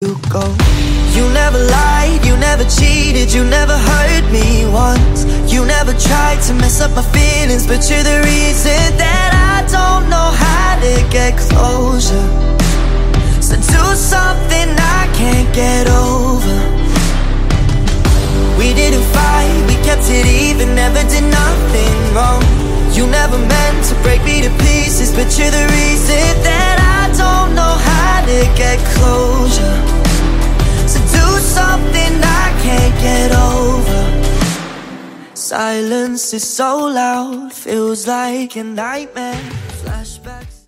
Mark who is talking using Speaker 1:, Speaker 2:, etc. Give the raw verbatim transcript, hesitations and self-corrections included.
Speaker 1: you go. You never lied, you never cheated, you never hurt me once. You never tried to mess up my feelings, but you're the reason that I don't know how to get closure. So do something I can't get over. We didn't fight, we kept it even, never did nothing wrong. You never meant to break me to pieces, but you're the reason that I don't know how to get closure. So do something I can't get over. Silence is so loud, feels like a nightmare. Flash